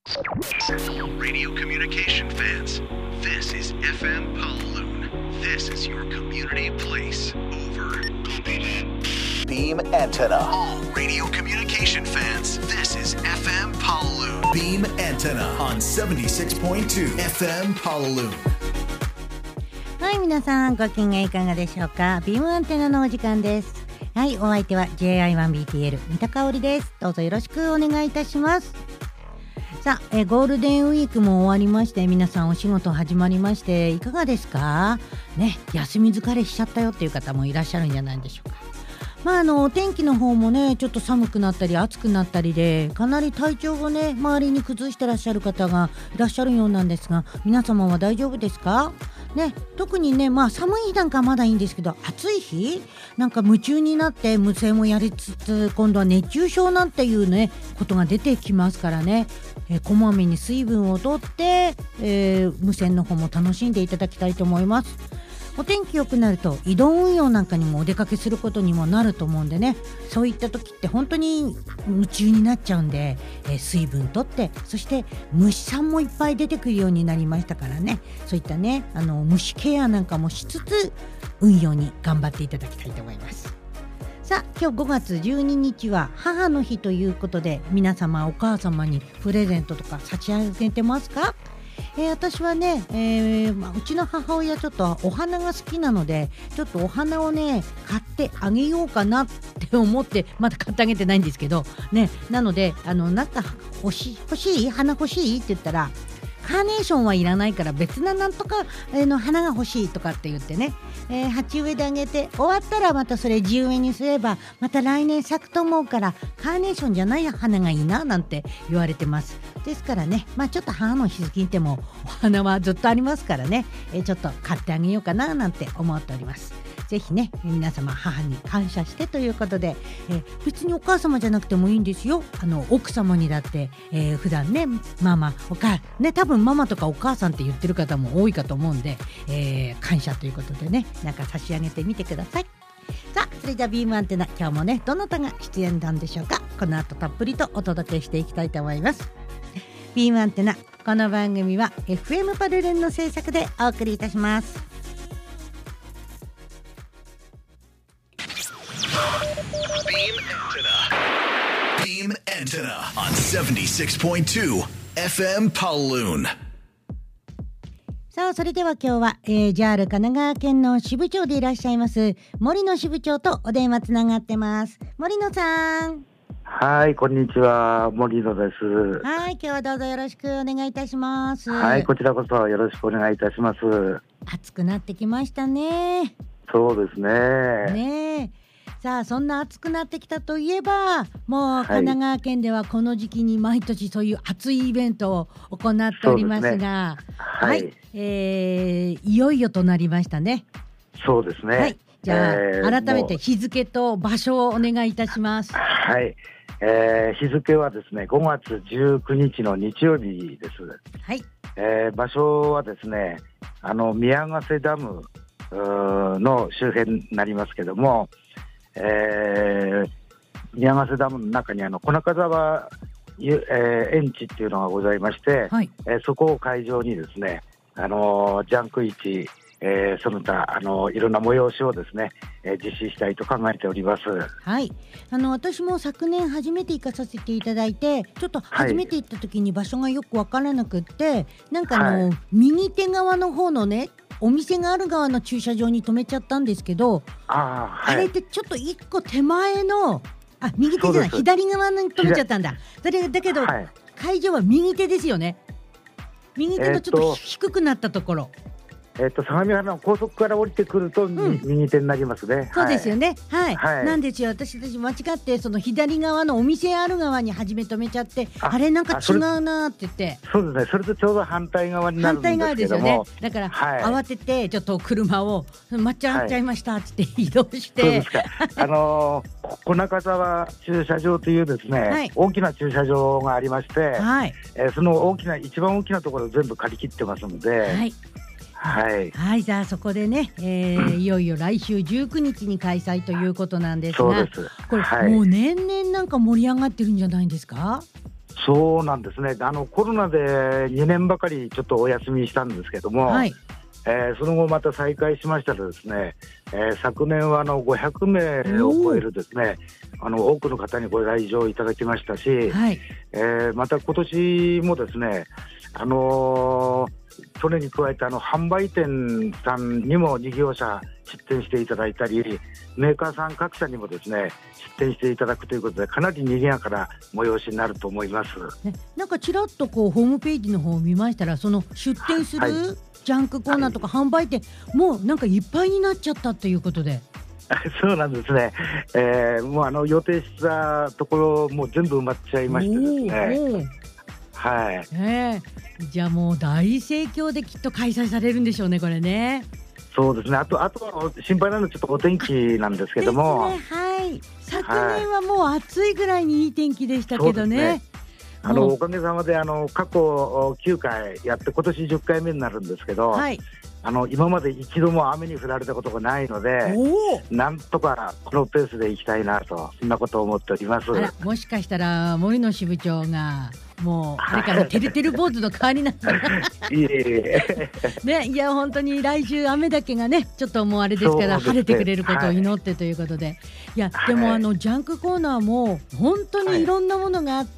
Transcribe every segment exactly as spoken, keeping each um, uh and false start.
Radio communication fans, this is エフエム Pawloon. This is your community place. Over. Beam antenna. All radio communication fans, this is エフエム Pawloon. Beam antenna on セブンティシックスポイントツー エフエム Pawloon. はい、皆さんご機嫌いかがでしょうか。ビームアンテナのお時間です。はい、お相手は ジェイアイワンビーティーエル 三田香織です。どうぞよろしくお願いいたします。さあ、えゴールデンウィークも終わりまして、皆さんお仕事始まりましていかがですかね。休み疲れしちゃったよっていう方もいらっしゃるんじゃないでしょうか。まあ、あのお天気の方もね、ちょっと寒くなったり暑くなったりで、かなり体調をね周りに崩してらっしゃる方がいらっしゃるようなんですが、皆様は大丈夫ですかね。特にね、まあ、寒い日なんかまだいいんですけど、暑い日なんか夢中になって無線もやりつつ、今度は熱中症なんていうねことが出てきますからね、えー、こまめに水分をとって、えー、無線の方も楽しんでいただきたいと思います。お天気良くなると移動運用なんかにもお出かけすることにもなると思うんでね、そういった時って本当に夢中になっちゃうんで、えー、水分とって、そして虫さんもいっぱい出てくるようになりましたからね、そういったねあの虫ケアなんかもしつつ運用に頑張っていただきたいと思います。さあ、今日ごがつじゅうににちは母の日ということで、皆様お母様にプレゼントとか差し上げてますか？えー、私はね、えーまあ、うちの母親ちょっとお花が好きなので、ちょっとお花をね買ってあげようかなって思ってまだ買ってあげてないんですけどね。なのであのなんか欲しい欲しい花欲しいって言ったら、カーネーションはいらないから別ななんとか、えー、の花が欲しいとかって言ってね、えー、鉢植えであげて終わったらまたそれ地植えにすればまた来年咲くと思うから、カーネーションじゃない花がいいななんて言われてます。ですからね、まあちょっと母の日付にてもお花はずっとありますからね、えー、ちょっと買ってあげようかななんて思っております。ぜひね皆様母に感謝してということで、えー、別にお母様じゃなくてもいいんですよ。あの奥様にだって、えー、普段ねママお母ね、多分ママとかお母さんって言ってる方も多いかと思うんで、えー、感謝ということでね、なんか差し上げてみてください。さあ、それじゃあビームアンテナ、今日もねどなたが出演なんでしょうか。この後たっぷりとお届けしていきたいと思います。ビームアンテナ、この番組は エフエム パルルンの制作でお送りいたします。 Beam antenna on セブンティシックスポイントツー エフエム Pawloon。 さあ、それでは今日は、えー、ジャール 神奈川県の支部長でいらっしゃいます森野支部長とお電話つながってます。森野さん。 はい、こんにちは、森野です。 はい、今日はどうぞよろしくお願いいたします。 はい、こちらこそよろしくお願いいたします。 暑くなってきましたね。 そうですね。 ねえ、さあそんな暑くなってきたといえば、もう神奈川県ではこの時期に毎年そういう暑いイベントを行っておりますが、 はい、はい、 えー、いよいよとなりましたね。 そうですね。はい、 じゃあ、えー、改めて日付と場所をお願いいたします。 はい、えー、日付はですねごがつじゅうくにちの日曜日です。 はい、 えー、場所はですね、あの宮ヶ瀬ダムの周辺になりますけども、えー、宮ヶ瀬ダムの中にあの小中沢、えー、園地っていうのがございまして、はい、えー、そこを会場にですね、あのー、ジャンク市、えー、その他あのいろんな催しをですね、えー、実施したいと考えております。 はい、あの私も昨年初めて行かさせていただいて、ちょっと初めて行った時に場所がよく分からなくって、はい、なんかあの、はい、右手側の方のねお店がある側の駐車場に止めちゃったんですけど、 あ,、はい、あれってちょっと一個手前のあ右手じゃない左側に止めちゃったんだ。それだけど、はい、会場は右手ですよね。右手のちょっと低くなったところ、 えー、と相模原の高速から降りてくると、うん、右手になりますね。 そうですよね、はいはい、 なんですよ。私たち間違ってその左側のお店ある側に初め止めちゃって、 あ, あれなんか違うなって言って。 そうですね、それとちょうど反対側になるんですけども、反対側ですよね。 だから、はい、慌ててちょっと車を抹茶っちゃいましたって移動して、はい、そうですかあのー、小中沢駐車場というですね、はい、大きな駐車場がありまして、はい、えー、その大きな一番大きなところを全部借り切ってますので、はいはいはい、じゃあそこでね、えー、いよいよ来週じゅうくにちに開催ということなんですが、 そうです、 これ、はい、もう年々なんか盛り上がってるんじゃないんですか？ そうなんですね。あのコロナでにねんばかりちょっとお休みしたんですけども、 はい、 えー、その後また再開しましたらですね、えー、昨年はあのごひゃくめいを超えるですね、あの多くの方にご来場いただきましたし、 はい、 えー、また今年もですね、あのー去年に加えてあの販売店さんにも事業者出店していただいたり、メーカーさん各社にもですね出店していただくということで、かなり賑やかな催しになると思います、 ね、なんかちらっとこうホームページの方を見ましたら、その出店するジャンクコーナーとか販売店、はい、もうなんかいっぱいになっちゃったということで。 そうなんですね、えー、もうあの予定したところもう全部埋まっちゃいましてですね、はい、 えー、じゃあもう大盛況できっと開催されるんでしょうね、これね。 そうですね。あとあと心配なのはちょっとお天気なんですけども、 ですね、はい、昨年はもう暑いぐらいにいい天気でしたけどね、はい、 あのおかげさまであの過去きゅうかいやって今年じゅっかいめになるんですけど、はい、あの今まで一度も雨に降られたことがないので、なんとかこのペースでいきたいなと、そんなことを思っております。 あら、もしかしたら森野支部長がもうあれからてるてる坊主の代わりなんだいえいえね、いや本当に来週雨だけがねちょっともうあれですから、ね、晴れてくれることを祈ってということで、はい、いやでもあのジャンクコーナーも本当にいろんなものがあって、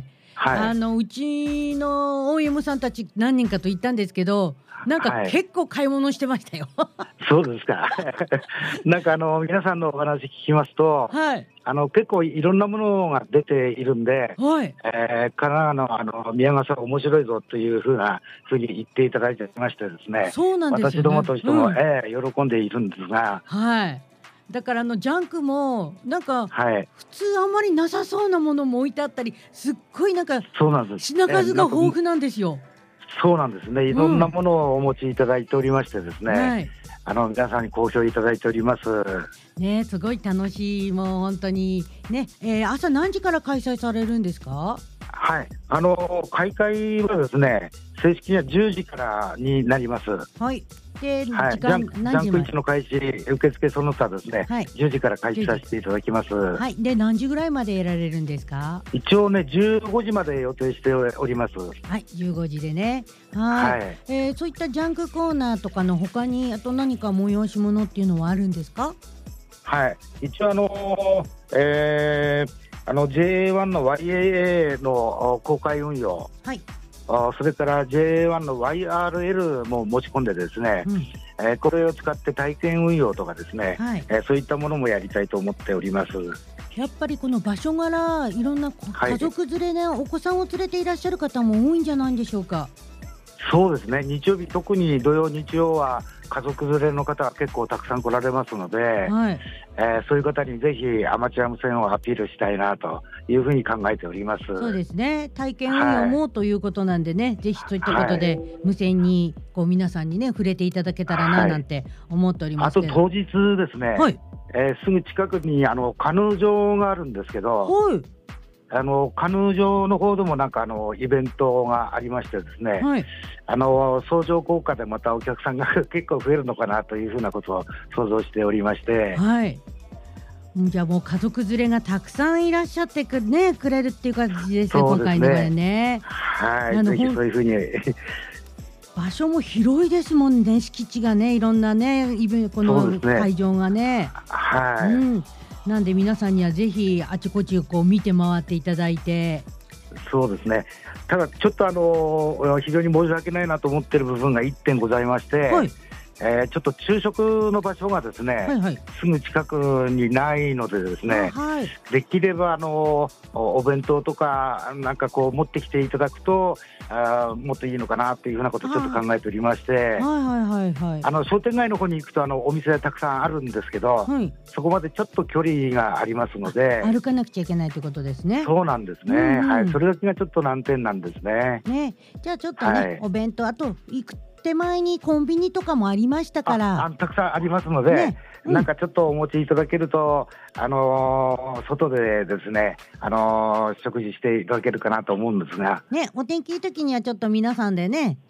はい、あのうちの オーエム さんたち何人かと行ったんですけど、なんか結構買い物してましたよ、はい、 そうですかなんかあの皆さんのお話聞きますと、はい、あの結構いろんなものが出ているんで、はい、えー、神奈川 の, あの宮川さん面白いぞというふうなふうに言っていただいてましてですね、 そうなんですよね、 私どもとしても、うん、えー、喜んでいるんですが、 はい、だからあのジャンクもなんか普通あんまりなさそうなものも置いてあったり、すっごいなんか品数が豊富なんですよ。 そうなんですね。いろんなものをお持ちいただいておりましてですね、うん、はい、あの皆さんに好評いただいておりますね。すごい楽しい、もう本当にね、えー、朝何時から開催されるんですか？ はい、あの開会はですね正式にはじゅうじからになります。 はい、ではい、 時間何時まで？ジャンクいちの開始、受付その他ですね、はい、じゅうじから開始させていただきます。 はい、で何時ぐらいまでやられるんですか？ 一応ねじゅうごじまで予定しております。 はい、じゅうごじでね。はい、はい、えー、そういったジャンクコーナーとかの他にあと何か催し物っていうのはあるんですか？ はい、一応あのー、えーあの ジェイエーワン の ワイエーエー の公開運用、はい、それから ジェイエーワン の ワイアールエル も持ち込んでですね、うん、えー、これを使って体験運用とかですね、はい、えー、そういったものもやりたいと思っております。 やっぱりこの場所柄いろんな家族連れで、はい、お子さんを連れていらっしゃる方も多いんじゃないんでしょうか？ そうですね、日曜日特に土曜日曜は家族連れの方が結構たくさん来られますので、はい、えー、そういう方にぜひアマチュア無線をアピールしたいなというふうに考えております。 そうですね、体験運用もということなんでね、はい、ぜひそういったことで、はい、無線にこう皆さんにね触れていただけたらななんて思っておりますけど、 はい、あと当日ですね、はい、えー、すぐ近くにあのカヌー場があるんですけど、はい、あのカヌー場の方でもなんかあのイベントがありましてですね、はい、あの相乗効果でまたお客さんが結構増えるのかなというふうなことを想像しておりまして、はい、 じゃあもう家族連れがたくさんいらっしゃってく、ね、くれるっていう感じですね、今回の場合ね。 はい、ぜひそういうふうに場所も広いですもんね、敷地がね、いろんなね、イベこの会場がね、はい、うん、なんで皆さんにはぜひあちこちこう見て回っていただいて。 そうですね、ただちょっとあの非常に申し訳ないなと思っている部分がいってんございまして、はい、えー、ちょっと昼食の場所がですね、はいはい、すぐ近くにないのでですね、はい、できればあのお弁当とかなんかこう持ってきていただくとあもっといいのかなというふうなことをちょっと考えておりまして、はいはいはいはい、あの商店街の方に行くとあのお店がたくさんあるんですけど、はい、そこまでちょっと距離がありますので歩かなくちゃいけないということですね。 そうなんですね、うんうん、はい、それだけがちょっと難点なんですね。 ね、じゃあちょっとね、はい、お弁当あと行く手前にコンビニとかもありましたから、 ああたくさんありますので、ね、うん、なんかちょっとお持ちいただけると、あのー、外でですね、あのー、食事していただけるかなと思うんですが、 ね、お天気いい時にはちょっと皆さんでね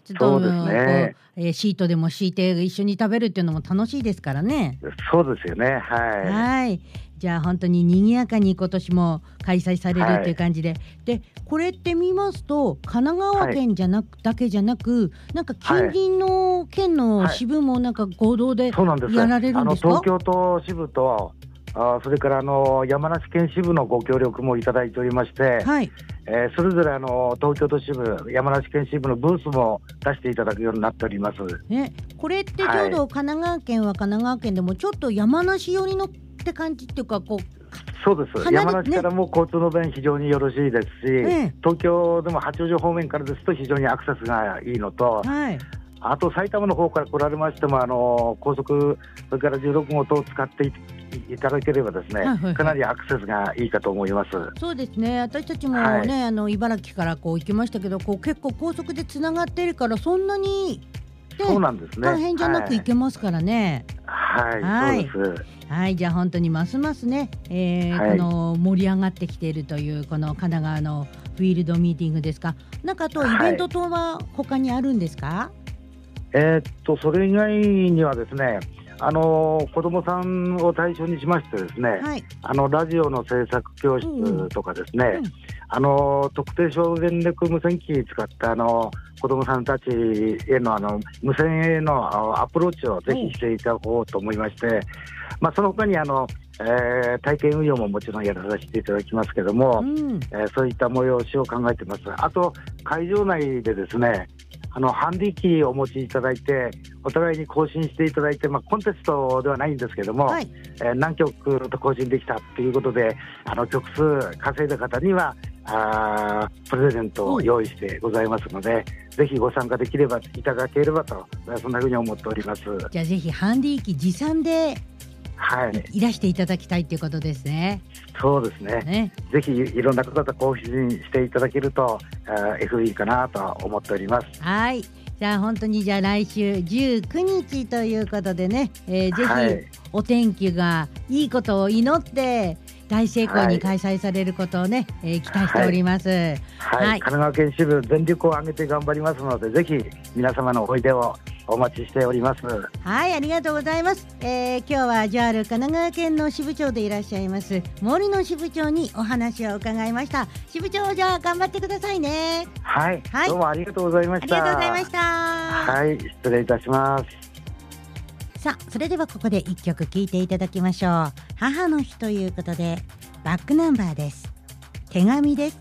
活動の、 そうですね、 えー、シートでも敷いて一緒に食べるっていうのも楽しいですからね。 そうですよね。はい。 はい。じゃあ本当に賑やかに今年も開催されるっていう感じで、はい、でこれって見ますと神奈川県じゃなく、はい、だけじゃなくなんか近隣の県の支部もなんか合同でやられるんですか？ はいはい、そうなんです。あの東京都支部とあそれからあの山梨県支部のご協力もいただいておりまして、はい、えー、それぞれあの東京都支部山梨県支部のブースも出していただくようになっております、 ね、これってちょうど神奈川県は神奈川県でもちょっと山梨寄りのって感じっていうかこうそうです、山梨からも交通の便非常によろしいですし、ね、東京でも八王子方面からですと非常にアクセスがいいのと、はい、あと埼玉の方から来られましてもあの高速それからじゅうろくごう等を使っていいただければですね、はいはいはい、かなりアクセスがいいかと思います。 そうですね、私たちもね、はい、あの茨城からこう行きましたけどこう結構高速でつながっているからそんなに、 ね、そうなんですね、 大変じゃなく行けますからね。 はい、はい、そうです。 はい、じゃあ本当にますますね、えーはい、この盛り上がってきているというこの神奈川のフィールドミーティングですか。なんかあとイベント等は他にあるんですか？はい、 えー、っとそれ以外にはですね、あの子どもさんを対象にしましてですね、はい、あのラジオの制作教室とかですね、うんうん、あの特定省電力無線機使ったあの子どもさんたちへの、あの無線へのアプローチをぜひしていただこうと思いまして、うん、まあ、その他にあの、えー、体験運用ももちろんやらさせていただきますけども、うん、えー、そういった催しを考えています。あと会場内でですね、あのハンディ機をお持ちいただいてお互いに更新していただいて、まあ、コンテストではないんですけども、はい、えー、何曲と更新できたということであの曲数稼いだ方にはあプレゼントを用意してございますので、ぜひご参加できればいただければとそんなふうに思っております。 じゃあぜひハンディ機持参ではい、いらしていただきたいということですね。 そうです ね, ねぜひいろんな方と更新していただけると エフイー かなと思っております。 はい、じゃあ本当にじゃあ来週じゅうくにちということでね、えー、ぜひお天気がいいことを祈って大成功に開催されることをね、はい、えー、期待しております。はい、はいはい、神奈川県支部全力を挙げて頑張りますのでぜひ皆様のおいでをお待ちしております。 はい、ありがとうございます。えー、今日は ジャール 神奈川県の支部長でいらっしゃいます森野支部長にお話を伺いました。支部長、じゃあ頑張ってくださいね。 はい、はい、どうもありがとうございました。 ありがとうございました。 はい、失礼いたします。 さあ、それではここでいっきょく聴いていただきましょう。母の日ということでバックナンバーです。手紙です。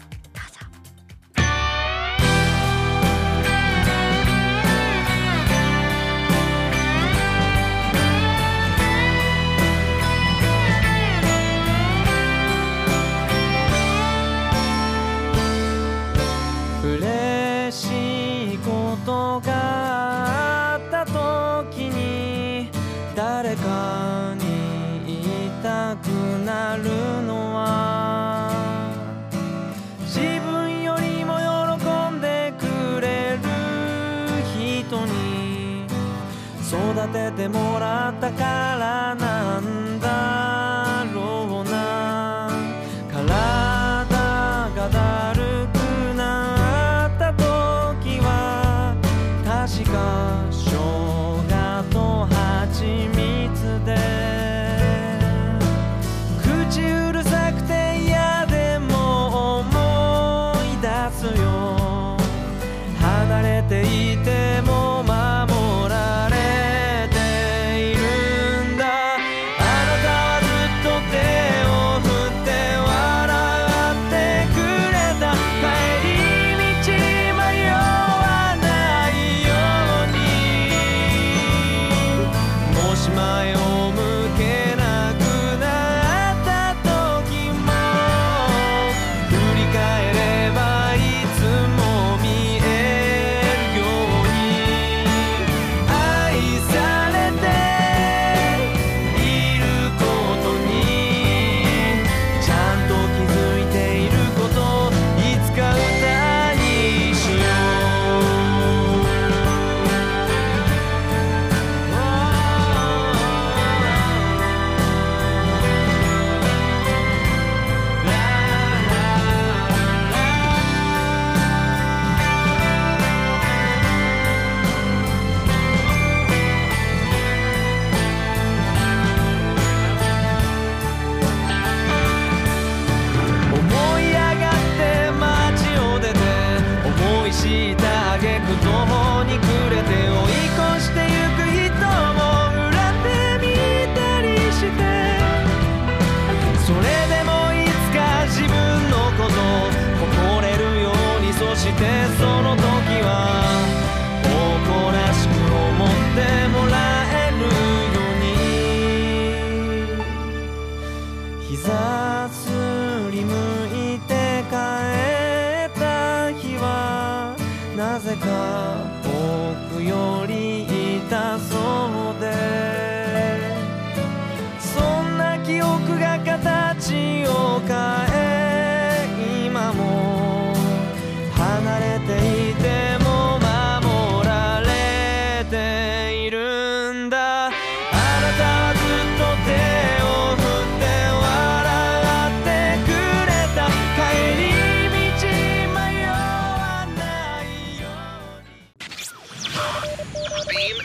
嬉しいことがあった時に誰かに言いたくなるのは自分よりも喜んでくれる人に育ててもらったからなんだろうな。体がだるく確か生姜と蜂蜜で口うるさくて嫌でも思い出すよ。離れていても守られているんだ。あなたはずっと手を振って笑ってくれた。帰り道迷わないよ前を向けなくなった時も振り返ればいつも見えるようにした挙句途方に暮れて追い越してゆく人も恨んでみたりして、それでもいつか自分のこと誇れるように、そしてその時は誇らしく思ってもらえるように。膝すりむいて帰った日はなぜか僕より痛そうで、そんな記憶が形を変え、今も離れていても守られているんだ。あなたはずっと手を振って笑ってくれた。帰り道迷わないように。 Beam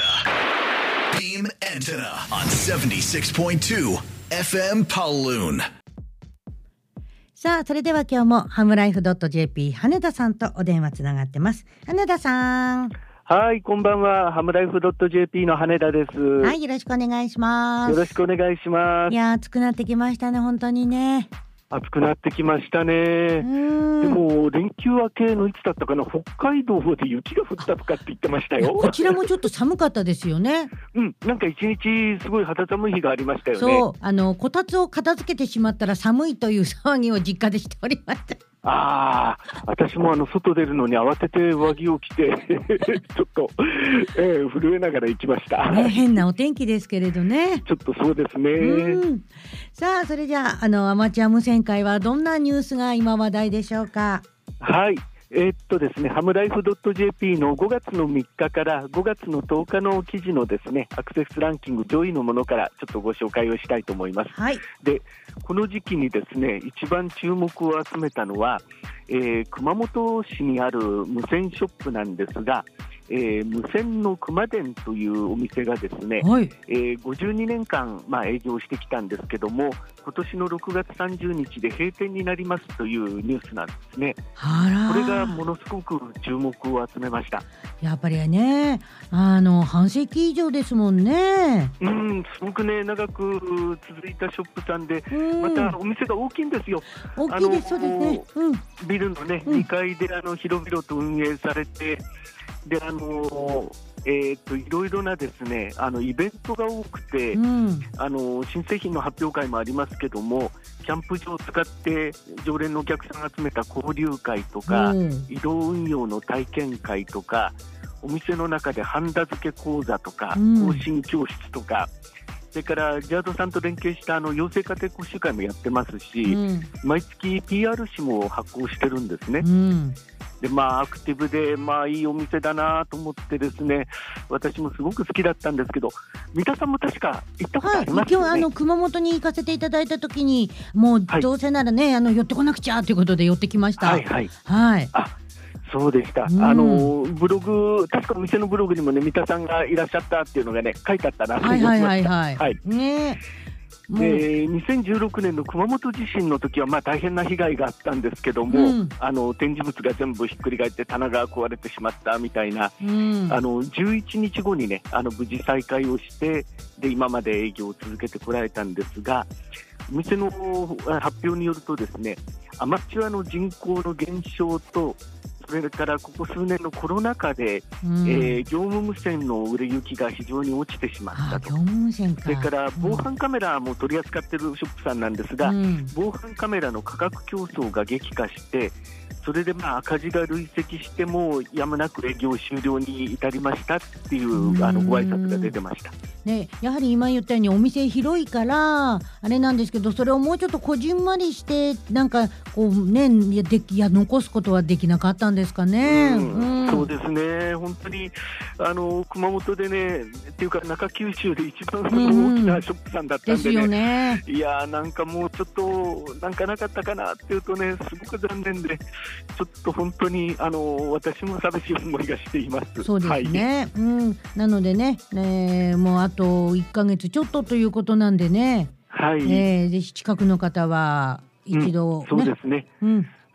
Antenna. Beam Antenna on seventy-six point twoエフエム Pawloon。 さあ、それでは今日もハムライフ .jp 羽田さんとお電話つながってます。羽田さん。 はい、こんばんは。ハムライフ .jp の羽田です。 はい、よろしくお願いします。 よろしくお願いします。 いや、暑くなってきましたね、本当にね。 暑くなってきましたね。でも連休明けのいつだったかな、北海道で雪が降ったとかって言ってましたよ。 こちらもちょっと寒かったですよね。 うん、なんか一日すごい肌寒い日がありましたよね。 そう、あのこたつを片付けてしまったら寒いという騒ぎを実家でしておりました。 ああ、私もあの外出るのに慌てて上着を着てちょっと、えー、震えながら行きました、 ね、変なお天気ですけれどね。 ちょっとそうですね。 うん、さあ、それじゃあ、あのアマチュア無線会はどんなニュースが今話題でしょうか。 はい、えーっとですね、ハムライフ .jp のごがつのみっかからごがつのとおかの記事のですね、アクセスランキング上位のものからちょっとご紹介をしたいと思います。 はい、 で、この時期にですね、一番注目を集めたのは、えー、熊本市にある無線ショップなんですが、えー、無線の熊電というお店がですね、 はい、 えー、ごじゅうにねんかん、まあ、営業してきたんですけども、今年のろくがつさんじゅうにちで閉店になりますというニュースなんですね。 あら、 これがものすごく注目を集めました。 やっぱりね、あの半世紀以上ですもんね。 うん、すごくね、長く続いたショップさんで、またお店が大きいんですよ。 大きいです、そうですね、うん、 ビルのね、うん、にかいであの広々と運営されて、で、あのえー、といろいろなですね、あのイベントが多くて、うん、あの新製品の発表会もありますけども、キャンプ場を使って常連のお客さんが集めた交流会とか、うん、移動運用の体験会とか、お店の中でハンダ付け講座とか、うん、更新教室とか、それからジャードさんと連携したあの養成家庭講習会もやってますし、うん、毎月 ピーアール 誌も発行してるんですね。うん、で、まあ、アクティブで、まあ、いいお店だなと思ってですね、私もすごく好きだったんですけど、三田さんも確か行ったことありますよね。 はい、今日あの熊本に行かせていただいたときに、もうどうせならね、はい、あの寄ってこなくちゃということで寄ってきました。 はいはい、 はい、 あ、そうでした、うん、あのブログ、確かお店のブログにもね、三田さんがいらっしゃったっていうのがね、書いてあったなと思いました。はいはいはいはい、ね、でにせんじゅうろくねんの熊本地震の時はまあ大変な被害があったんですけども、うん、あの展示物が全部ひっくり返って棚が壊れてしまったみたいな、うん、あのじゅういちにちごにね、あの無事再開をして、で今まで営業を続けてこられたんですが、お店の発表によるとですね、アマチュアの人口の減少と、それからここ数年のコロナ禍で、うん、えー、業務無線の売れ行きが非常に落ちてしまったと。 業務無線か。 それから防犯カメラも取り扱っているショップさんなんですが、うん、防犯カメラの価格競争が激化して、それでまあ赤字が累積してもやむなく営業終了に至りましたっていう、あのご挨拶が出てました。 ね、やはり今言ったようにお店広いからあれなんですけど、それをもうちょっとこじんまりしてなんかこうね、いやでいや残すことはできなかったんですかね。 うんうん、そうですね、本当にあの熊本でね、っていうか中九州で一番大きなショップさんだったんでね、うん、ですよね。いやなんかもうちょっとなんかなかったかなっていうとね、すごく残念で、ちょっと本当にあの私も寂しい思いがしています。 そうですね、はい、うん、なのでね、えー、もうあといっかげつちょっとということなんでね、はい、えー、で近くの方は一度、ね、 うん、そうですね、 うん、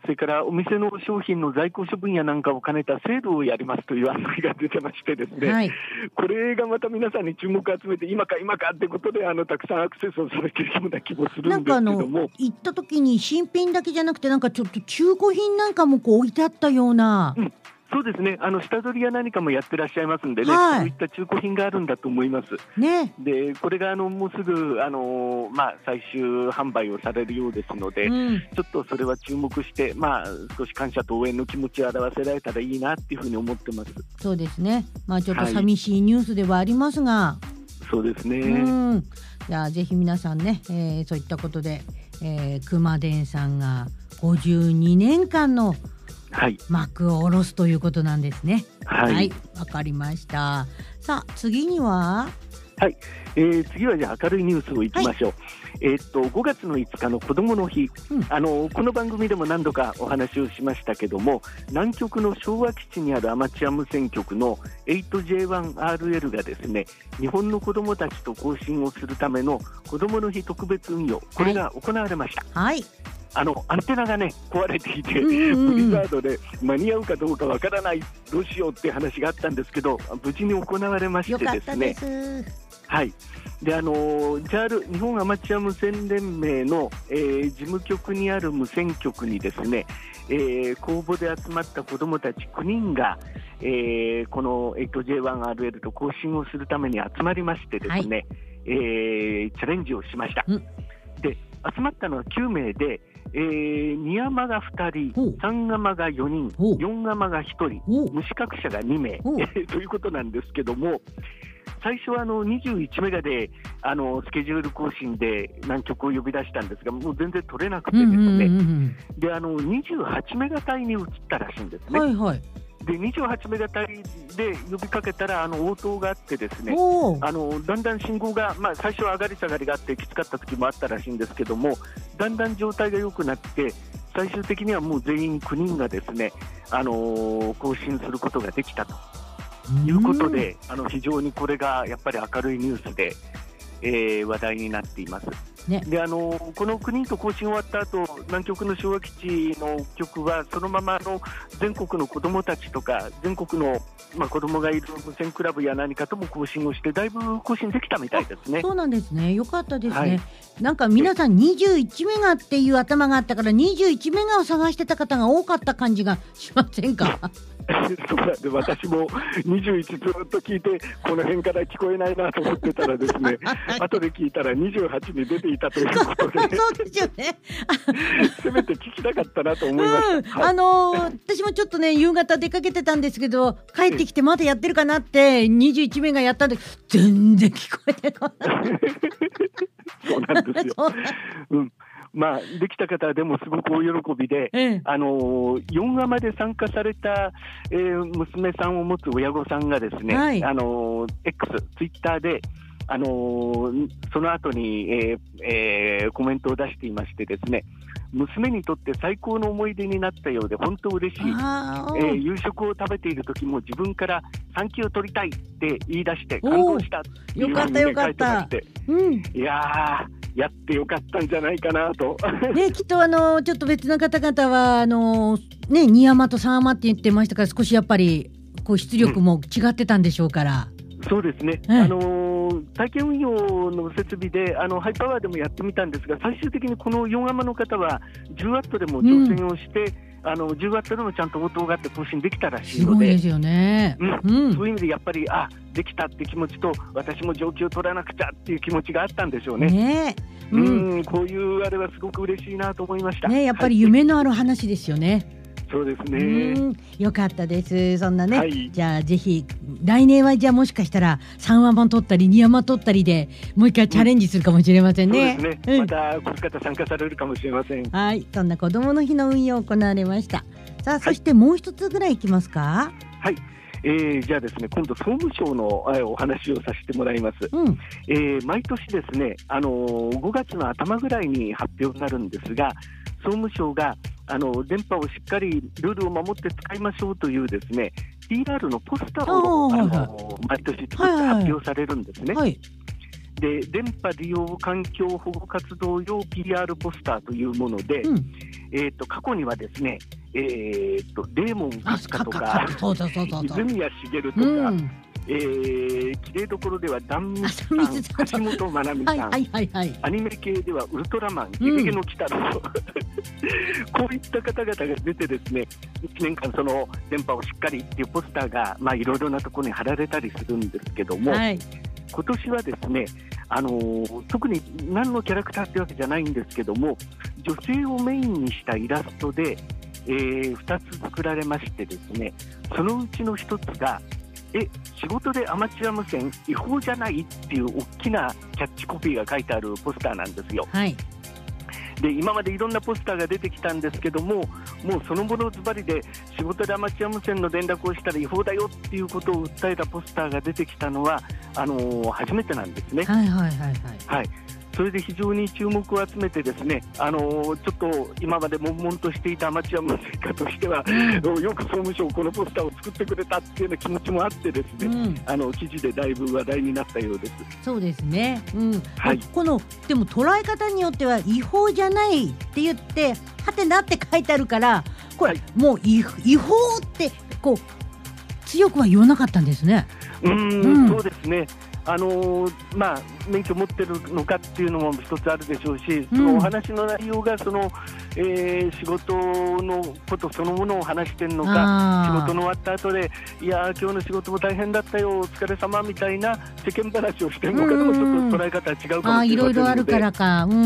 それからお店の商品の在庫処分やなんかを兼ねたセールをやりますという案内が出てましてですね、はい、これがまた皆さんに注目を集めて今か今かってことであのたくさんアクセスをされているような気もするんですけども、なんかあの行った時に新品だけじゃなくてなんかちょっと中古品なんかもこう置いてあったような、 うん、そうですね、あの下取りや何かもやってらっしゃいますんでね、はい、そういった中古品があるんだと思います、ね、でこれがあのもうすぐあの、まあ、最終販売をされるようですので、うん、ちょっとそれは注目して、まあ、少し感謝と応援の気持ちを表せられたらいいなっていうふうに思ってます。 そうですね、まあ、ちょっと寂しいニュースではありますが、はい、そうですね、 うん、じゃあぜひ皆さんね、えー、そういったことで、えー、熊伝さんがごじゅうにねんかんのはい、幕を下ろすということなんですね。はい、はい、わかりました。さあ次には、 はい、えー、次はじゃあ明るいニュースをいきましょう。はい、えー、っとごがつのいつかの子どもの日、うん、あのこの番組でも何度かお話をしましたけども、南極の昭和基地にあるアマチュア無線局の エイトジェイワンアールエル がですね、日本の子どもたちと交信をするための子どもの日特別運用、これが行われました。はい、あのアンテナがね壊れていて、うんうんうん、ブリザードで間に合うかどうかわからない、どうしようっていう話があったんですけど、無事に行われましてですね、はい、であの ジャール 日本アマチュア無線連盟の、えー、事務局にある無線局にですね、えー、公募で集まった子どもたちきゅうにんが、えー、この エイトジェイワンアールエル と交信をするために集まりましてですね、はい、えー、チャレンジをしました。で集まったのはきゅうめいで、えー、に山がふたり、さん山がよにん、よん山がひとり、無資格者がにめいということなんですけども、最初はあのにじゅういちメガであのスケジュール更新で南極を呼び出したんですが、もう全然取れなくてですね、うんうんうん、であのにじゅうはちメガ帯に移ったらしいんですね。はいはい、でにじゅうはちメガ帯で呼びかけたらあの応答があってですね、あのだんだん信号が、まあ、最初は上がり下がりがあってきつかった時もあったらしいんですけども、だんだん状態が良くなって最終的にはもう全員きゅうにんがですね、あのー、更新することができたということで、あの非常にこれがやっぱり明るいニュースで、えー、話題になっています。ね、であのこのきゅうにんと更新終わった後、南極の昭和基地の局はそのままあの全国の子どもたちとか全国の、まあ、子どもがいる無線クラブや何かとも更新をしてだいぶ更新できたみたいですね。 そうなんですね、よかったですね。はい、なんか皆さんにじゅういちメガっていう頭があったからにじゅういちメガを探してた方が多かった感じがしませんか？ そうなんで、私もにじゅういちずっと聞いてこの辺から聞こえないなと思ってたらですね後で聞いたらにじゅうはちに出ていたということでそうですよねせめて聞きたかったなと思いました。うん、 はい、あのー、私もちょっとね夕方出かけてたんですけど帰ってきてまだやってるかなってにじゅういちメガやったんで全然聞こえてこないそうなんですようん、まあ、できた方はでもすごく大喜びで、ええ、あのよん山で参加された、えー、娘さんを持つ親御さんがですね、はい、あの X、ツイッターであのその後に、えーえー、コメントを出していましてですね、娘にとって最高の思い出になったようで本当嬉しい、えー、夕食を食べている時も自分からサンキュー取りたいって言い出して感動したっていうふうに、ね、書いてまして、うん、いやーやってよかったんじゃないかなと、 ね、きっとあのちょっと別な方々はあの、ね、に山とさん山って言ってましたから少しやっぱりこう出力も違ってたんでしょうから、 うん、そうですね、うん、あの体験運用の設備であのハイパワーでもやってみたんですが、最終的にこのよん山の方はじゅうワットでも挑戦をして、うん、あのじゅうワットでもちゃんと応答があって更新できたらしいので、すごいですよね、うんうん、そういう意味でやっぱりあできたって気持ちと私も上級を取らなくちゃっていう気持ちがあったんでしょうね。ね、うん、うんこういうあれはすごく嬉しいなと思いました、 ね、やっぱり夢のある話ですよね。はい、 そうですね、 うん、よかったです。そんなね、はい、じゃあぜひ来年はじゃあもしかしたらさん山取ったりに山取ったりでもう一回チャレンジするかもしれませんね。 うん、そうですね、うん、またこの方参加されるかもしれません。 はい、そんな子どもの日の運用行われました。さあそしてもう一つぐらいいきますか。 はい、えー、じゃあですね今度総務省のお話をさせてもらいます。うん、えー、毎年ですね、あのー、ごがつの頭ぐらいに発表になるんですが、総務省があの電波をしっかりルールを守って使いましょうというですね ティーアール のポスターをあの毎年作って発表されるんですね。はいはい、 で電波利用環境保護活動用 ピーアール ポスターというもので、うん、えー、と過去にはですね、えー、とデーモン閣下とか泉谷しげるとか、うん、えー、きれいどころでは壇蜜さん、橋本まなみさん、はいはいはいはい、アニメ系ではウルトラマン、ゲゲゲの鬼太郎、うん、こういった方々が出てですね、いちねんかんその電波をしっかりっていうポスターがまあいろいろなところに貼られたりするんですけども、はい、今年はですね、あのー、特に何のキャラクターってわけじゃないんですけども、女性をメインにしたイラストで、えー、ふたつ作られましてですね、そのうちのひとつがえ仕事でアマチュア無線違法じゃないっていう大きなキャッチコピーが書いてあるポスターなんですよ。はい、で今までいろんなポスターが出てきたんですけども、もうそのものズバリで仕事でアマチュア無線の連絡をしたら違法だよっていうことを訴えたポスターが出てきたのはあのー、初めてなんですね。はいはいはいはい、はい、それで非常に注目を集めてですね、あのー、ちょっと今まで悶々としていたアマチュア無線家としては、うん、よく総務省このポスターを作ってくれたっていうような気持ちもあってですね、うん、あの記事でだいぶ話題になったようです。 そうですね、うん、はい、このでも捉え方によっては違法じゃないって言ってはてなって書いてあるから、これ、はい、もう違法ってこう強くは言わなかったんですね。 うーん、うん、そうですね。あのーまあ、免許持ってるのかっていうのも一つあるでしょうし、そのお話の内容がその、えー、仕事のことそのものを話してるのか、仕事の終わった後でいや今日の仕事も大変だったよお疲れ様みたいな世間話をしてるのかでもちょっと捉え方は違うかもしれませんので、あ、いろいろあるからか、うん、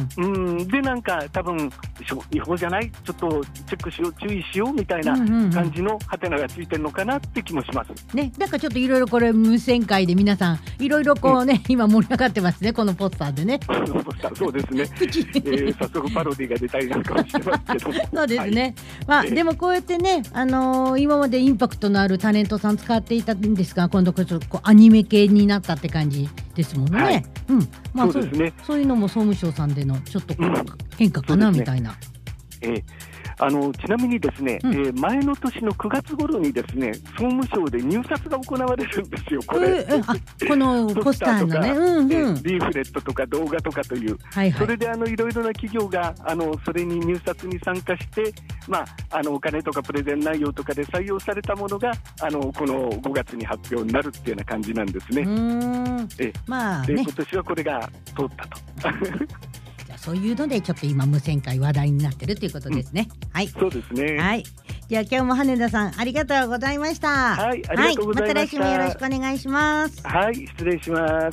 うん、でなんか多分違法じゃない、ちょっとチェックしよう注意しようみたいな感じのハテナがついてるのかなって気もします、 ね、なんかちょっといろいろこれ無線界で皆さんいろいろこうね、うん、今盛り上がってますね、このポスターでね。 そうですね、えー、早速パロディが出たりなんかもしてますけどそうですね、はい、まあ、えー、でもこうやってね、あのー、今までインパクトのあるタレントさん使っていたんですが、今度こそこうアニメ系になったって感じですもんね、はい、うん、まあ、そうですね、そういうのも総務省さんでのちょっとこう、うん、変化かな、みたいな。 えーあのちなみにですね、うん、えー、前の年のくがつ頃にですね、総務省で入札が行われるんですよ、これ、えー、あこのポスターのね、うんうん、えー、リーフレットとか動画とかという、はいはい、それであのいろいろな企業があのそれに入札に参加して、まあ、あのお金とかプレゼン内容とかで採用されたものがあのこのごがつに発表になるっていうような感じなんですね。うーん、えーまあね、で今年はこれが通ったとそういうのでちょっと今無線界話題になってるということですね、うん、はい、 そうですね、 はい、じゃあ今日も羽田さんありがとうございました。 はい、ありがとうございました、 はい、また来週もよろしくお願いします。 はい、失礼します。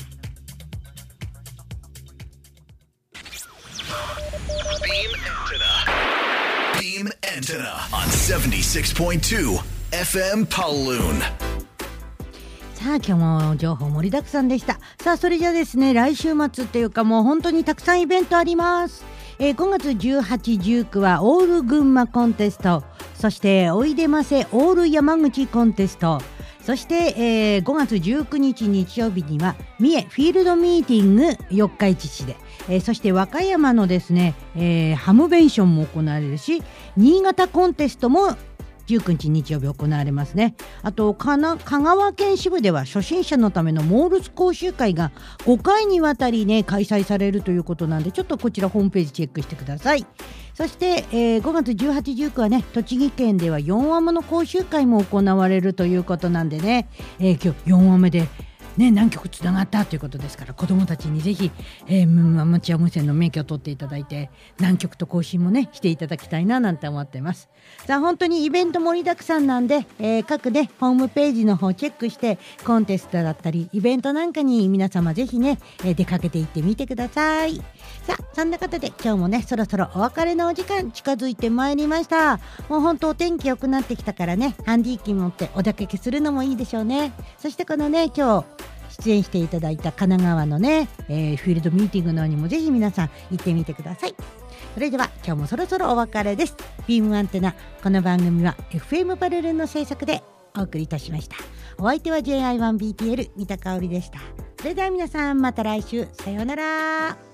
Beam Antenna on seventy-six point two エフエム Pawloon。 さあ今日も情報盛りだくさんでした。さあそれじゃあですね、来週末っていうかもう本当にたくさんイベントあります。えー、ごがつじゅうはち、じゅうくはオール群馬コンテスト、そしておいでませオール山口コンテスト、そして、えー、ごがつじゅうくにち日曜日には三重フィールドミーティング四日市市で、えー、そして和歌山のですね、えー、ハムベンションも行われるし、新潟コンテストもじゅうくにち日曜日行われますね。あと香川県支部では初心者のためのモールス講習会がごかいにわたりね開催されるということなんで、ちょっとこちらホームページチェックしてください。そして、えー、ごがつじゅうはち、じゅうくはね栃木県ではよんわめの講習会も行われるということなんでね、えー、今日よんわめでね、何曲つながったということですから、子どもたちにぜひ、えー、アマチュア無線の免許を取っていただいて何曲と更新もねしていただきたいななんて思ってます。さあ本当にイベント盛りだくさんなんで、えー、各ねホームページの方チェックしてコンテストだったりイベントなんかに皆様ぜひね、えー、出かけていってみてください。さあそんなことで今日もねそろそろお別れのお時間近づいてまいりました。もう本当お天気良くなってきたからね、ハンディー機持ってお出かけするのもいいでしょうね。そしてこのね今日出演していただいた神奈川のね、えー、フィールドミーティングの方にもぜひ皆さん行ってみてください。それでは今日もそろそろお別れです。ビームアンテナ、この番組は エフエム パルルンの制作でお送りいたしました。お相手は ジェイアイワンビーティーエル 三田香織でした。それでは皆さんまた来週、さようなら。